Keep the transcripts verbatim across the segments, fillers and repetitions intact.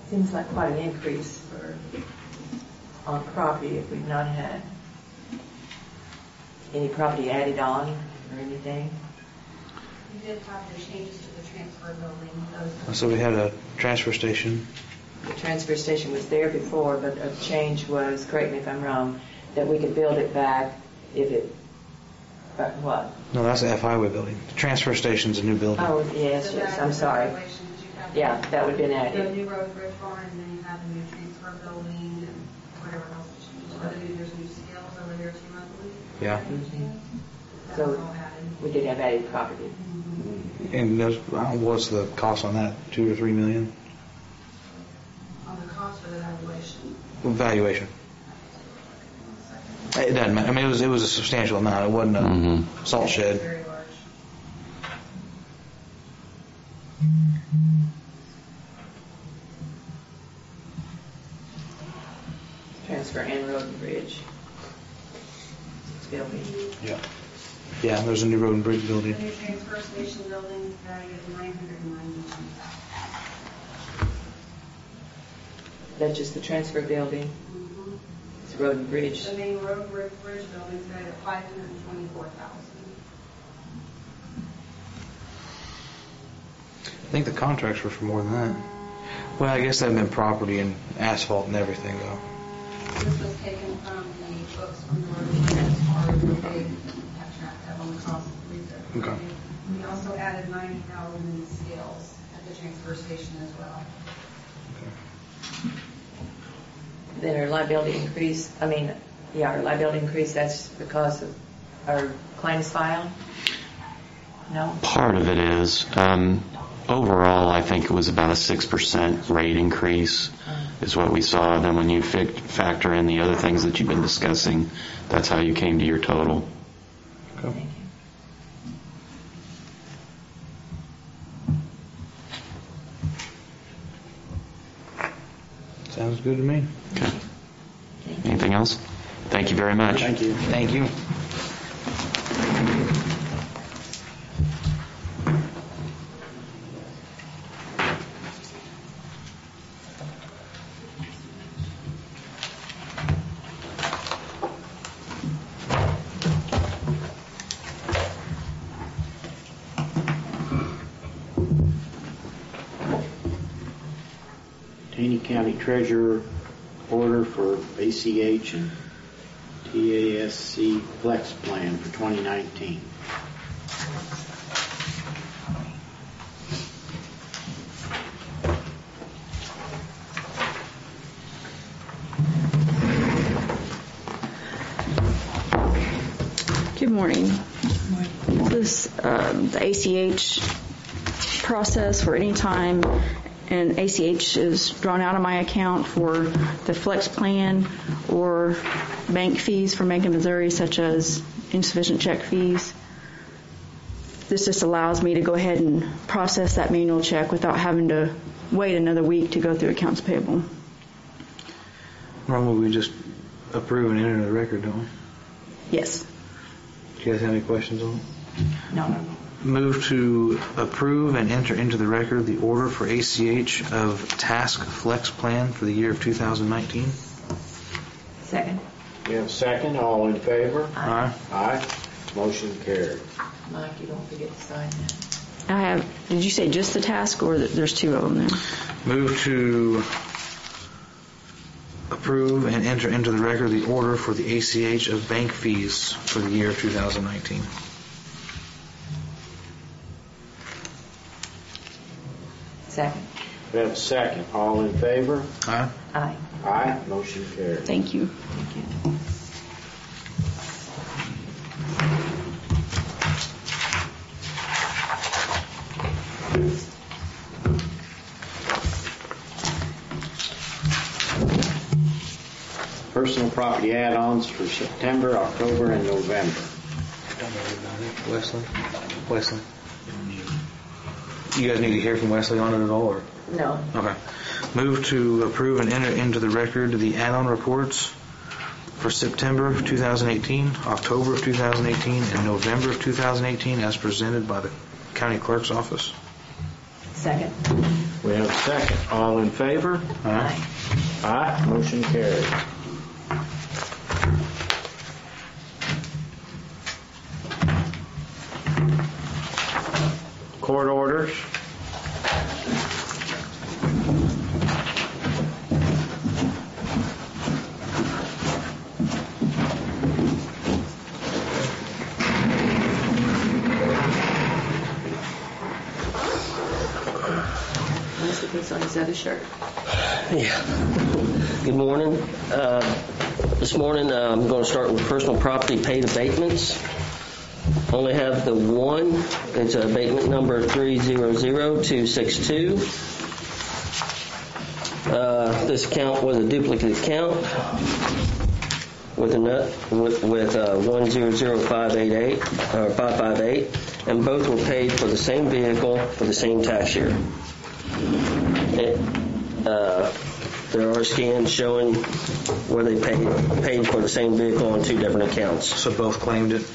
Seems like quite an increase for on property if we've not had any property added on or anything. We did have the changes to the transfer building. Those So we had a transfer station. The transfer station was there before, but a change was, correct me if I'm wrong, that we could build it back if it, but what? No, that's the F Highway building. The transfer station's a new building. Oh, yes, So yes, that I'm is sorry. evaluation that you have. Yeah, that would have been The added. new road bridge barn, and then you have a new transfer building and whatever else is changed. Other than there's new scales over there too, I believe. Yeah. That So was all added. we did have added property. And those, I don't know, what's the cost on that? Two or three million? On the cost of the evaluation. Valuation. It doesn't matter. I mean, it was it was a substantial amount. It wasn't a Mm-hmm. salt shed. Very large. Transfer and road and bridge. Building. Yeah. Yeah, there's a new road and bridge building. The new transfer station building is valued at nine hundred ninety-one thousand. That's just the transfer building. Mm-hmm. It's road and bridge. The main road bridge bridge building is valued at five hundred twenty-four thousand. I think the contracts were for more than that. Well, I guess that would have been property and asphalt and everything, though. This was taken from the books from the road as far as what they have tracked up on the cost of research. Okay. We also added ninety thousand in scales at the transfer station as well. Then our liability increase, I mean, yeah, our liability increase, that's because of our claims file? No? Part of it is. Um, overall, I think it was about a six percent rate increase is what we saw. Then when you fi- factor in the other things that you've been discussing, that's how you came to your total. Okay. Thank you. Sounds good to me. Okay. Anything else? Thank you very much. Thank you. Thank you. Taney County Treasurer order for A C H and T A S C Flex Plan for twenty nineteen. Good morning. This um, the A C H process for any time and A C H is drawn out of my account for the flex plan or bank fees for Macon, Missouri, such as insufficient check fees. This just allows me to go ahead and process that manual check without having to wait another week to go through accounts payable. Normally we just approve and enter the record, don't we? Yes. Do you guys have any questions on it? No. Move to approve and enter into the record the order for A C H of Task Flex Plan for the year of two thousand nineteen. Second. We have a second. All in favor? Aye. Aye. Motion carried. Mike, you don't forget to sign that. I have, did you say just the task or th- there's two of them there? Move to approve and enter into the record the order for the A C H of bank fees for the year of two thousand nineteen. Second. We have a second. All in favor? Aye. Aye. Aye. Motion carried. Thank you. Thank you. Personal property add-ons for September, October, and November. Wesley? Wesley? You guys need to hear from Wesley on it at all, or? No. Okay. Move to approve and enter into the record the add-on reports for September of two thousand eighteen, October of two thousand eighteen, and November of two thousand eighteen as presented by the County Clerk's Office. Second. We have a second. All in favor? Aye. Aye. Motion carried. Court orders. Unless it puts on his other shirt. Yeah. Good morning. Uh, This morning, uh, I'm going to start with personal property paid abatements. Only have the one. It's abatement number three zero zero two six two. Uh, This account was a duplicate account with a nut, with, with uh, one zero zero five eight eight or five five eight, and both were paid for the same vehicle for the same tax year. It, uh, there are scans showing where they paid paid for the same vehicle on two different accounts. So both claimed it?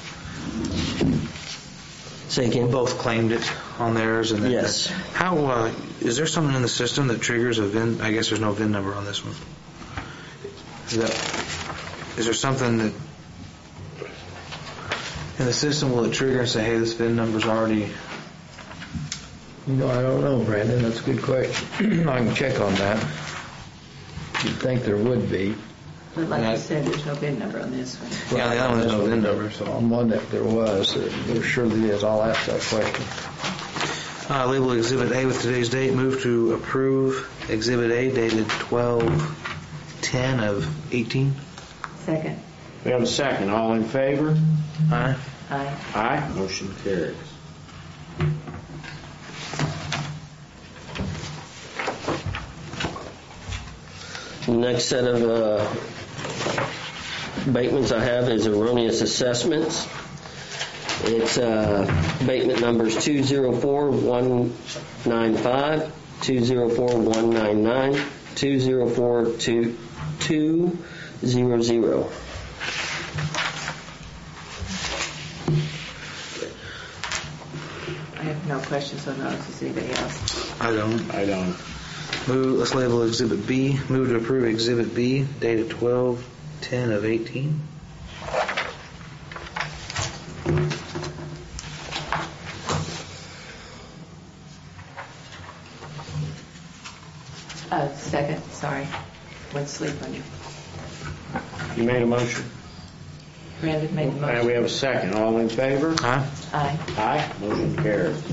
Say again? Both claimed it on theirs? And then Yes. How, uh, is there something in the system that triggers a V I N? I guess there's no V I N number on this one. Is that, is there something that in the system will it trigger and say, hey, this V I N number's already... You know, I don't know, Brandon. That's a good question. I can check on that. You'd think there would be. But like Yeah. you said, there's no bid number on this one. Yeah, the other one has no V I N number, so... On one that there was, uh, there surely is. I'll ask that question. Uh, label Exhibit A with today's date. Move to approve Exhibit A dated twelve ten of eighteen. Second. We have a second. All in favor? Aye. Aye. Aye. Motion carries. The next set of uh, abatements I have is erroneous assessments. It's uh, abatement numbers two zero four one nine five, two zero four one nine nine, two zero four two two zero zero. I have no questions on those. Does anybody else? I don't. I don't. Move, let's label Exhibit B. Move to approve Exhibit B dated twelve ten of eighteen. Uh, second. Sorry. Went to sleep on you. You made a motion? Brandon made the And we motion. have a second. All in favor? Aye. Aye. Aye. Motion carries.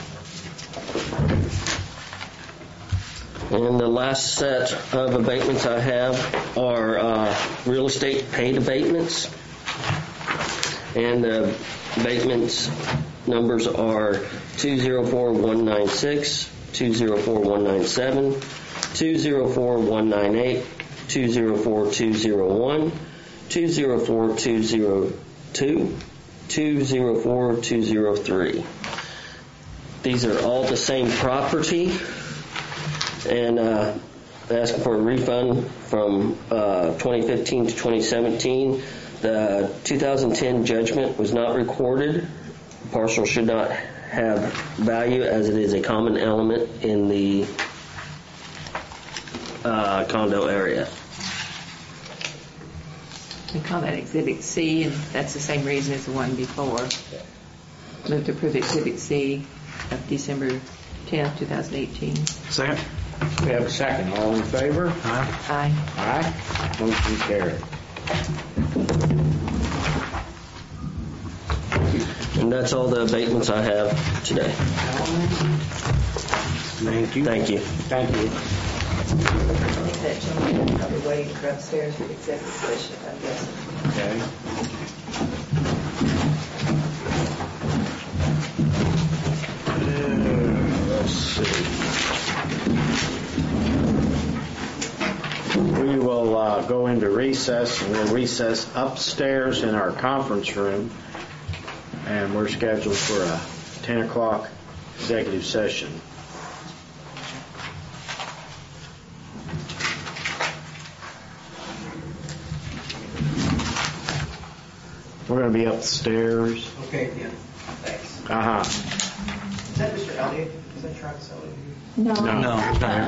And the last set of abatements I have are uh, real estate paid abatements. And the abatements numbers are two zero four one nine six, two zero four one nine seven, two zero four one nine eight, two zero four two zero one, two zero four two zero two, two zero four two zero three. These are all the same property, and uh, asking for a refund from uh, twenty fifteen to twenty seventeen. The two thousand ten judgment was not recorded. The parcel should not have value as it is a common element in the uh, condo area. We call that Exhibit C, and that's the same reason as the one before. Move to approve Exhibit C of December tenth, twenty eighteen. Second. We have a second. All in favor? Aye. Aye. Aye. Motion carried. And that's all the abatements I have today. Thank you. Thank you. Thank you. I think that gentleman is probably waiting for upstairs for the executive session, I'm guessing. Okay. Let's see. We will uh, go into recess, and we'll recess upstairs in our conference room, and we're scheduled for a ten o'clock executive session. We're going to be upstairs. Okay, yeah, thanks. Uh-huh. Is that Mister Elliott? No. No, it's not.